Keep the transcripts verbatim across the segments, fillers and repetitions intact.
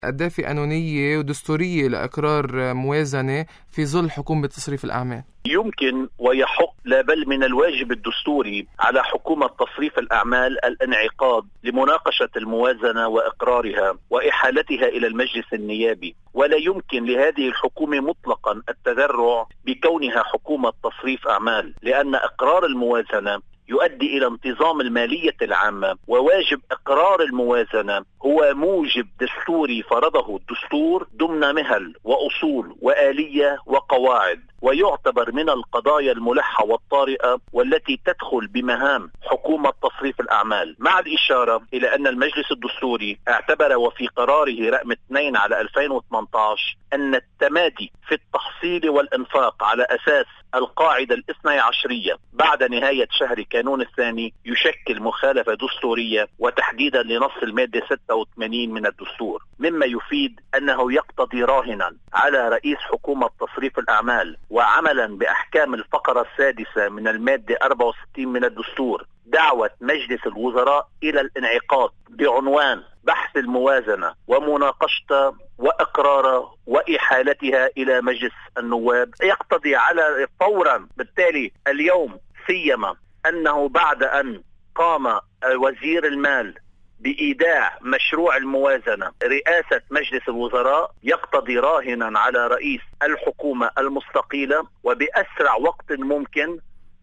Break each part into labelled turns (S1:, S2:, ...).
S1: قد إيه في قانونية ودستورية لإقرار موازنة في ظل حكومة تصريف الأعمال؟
S2: يمكن ويحق لا بل من الواجب الدستوري على حكومة تصريف الأعمال الانعقاد لمناقشة الموازنة وإقرارها وإحالتها إلى المجلس النيابي، ولا يمكن لهذه الحكومة مطلقا التذرع بكونها حكومة تصريف أعمال، لأن إقرار الموازنة يؤدي إلى انتظام المالية العامة، وواجب إقرار الموازنة هو موجب دستوري فرضه الدستور ضمن مهل وأصول وآلية وقواعد، ويعتبر من القضايا الملحة والطارئة والتي تدخل بمهام حكومة تصريف الأعمال، مع الإشارة إلى أن المجلس الدستوري اعتبر وفي قراره رقم اثنين على ألفين وثمانية عشر أن التمادي في التحصيل والإنفاق على أساس القاعدة الاثنى عشرية بعد نهاية شهر كانون الثاني يشكل مخالفة دستورية، وتحديدا لنص المادة ستة وثمانين من الدستور، مما يفيد أنه يقتضي راهنا على رئيس حكومة تصريف الأعمال وعملا بأحكام الفقرة السادسة من المادة أربعة وستين من الدستور دعوة مجلس الوزراء إلى الانعقاد بعنوان بحث الموازنة ومناقشتها وإقرارها وإحالتها إلى مجلس النواب. يقتضي على فورا بالتالي اليوم، سيما أنه بعد أن قام وزير المال بإيداع مشروع الموازنة رئاسة مجلس الوزراء، يقتضي راهنا على رئيس الحكومة المستقيلة وبأسرع وقت ممكن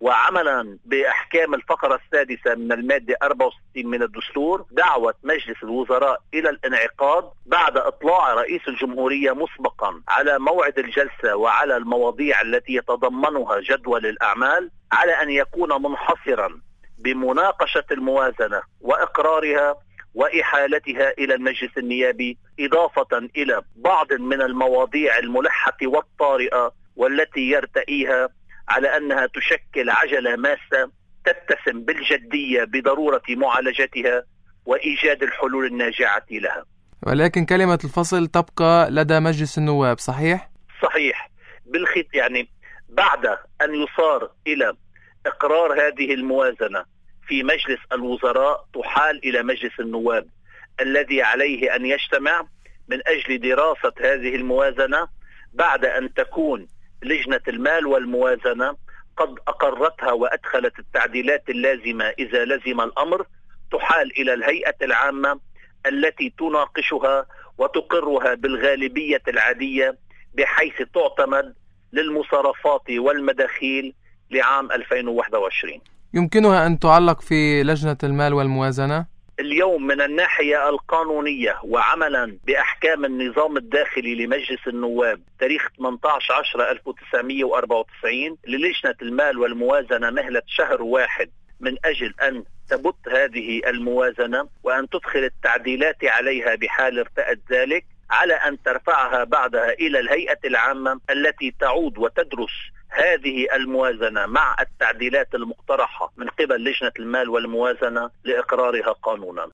S2: وعملا بأحكام الفقرة السادسة من المادة أربعة وستين من الدستور دعوة مجلس الوزراء إلى الانعقاد بعد إطلاع رئيس الجمهورية مسبقا على موعد الجلسة وعلى المواضيع التي يتضمنها جدول الأعمال، على أن يكون منحصرا بمناقشة الموازنة وإقرارها وإحالتها إلى المجلس النيابي، إضافة إلى بعض من المواضيع الملحة والطارئة والتي يرتئيها على أنها تشكل عجلة ماسة تتسم بالجدية بضرورة معالجتها وإيجاد الحلول الناجعة لها.
S1: ولكن كلمة الفصل تبقى لدى مجلس النواب، صحيح؟
S2: صحيح. بالخط يعني بعد أن يصار إلى إقرار هذه الموازنة في مجلس الوزراء تحال إلى مجلس النواب الذي عليه أن يجتمع من أجل دراسة هذه الموازنة بعد أن تكون لجنة المال والموازنة قد أقرتها وأدخلت التعديلات اللازمة إذا لزم الأمر. تحال إلى الهيئة العامة التي تناقشها وتقرها بالغالبية العادية بحيث تعتمد للمصارفات والمداخيل لعام ألفين وواحد وعشرين.
S1: يمكنها أن تعلق في لجنة المال والموازنة؟
S2: اليوم من الناحية القانونية وعملا بأحكام النظام الداخلي لمجلس النواب تاريخ ثمانية عشر عشرة ألف وتسعمئة وأربعة وتسعين للجنة المال والموازنة مهلة شهر واحد من أجل أن تبت هذه الموازنة وأن تدخل التعديلات عليها بحال ارتأت ذلك، على أن ترفعها بعدها إلى الهيئة العامة التي تعود وتدرس هذه الموازنة مع التعديلات المقترحة من قبل لجنة المال والموازنة لإقرارها قانونا.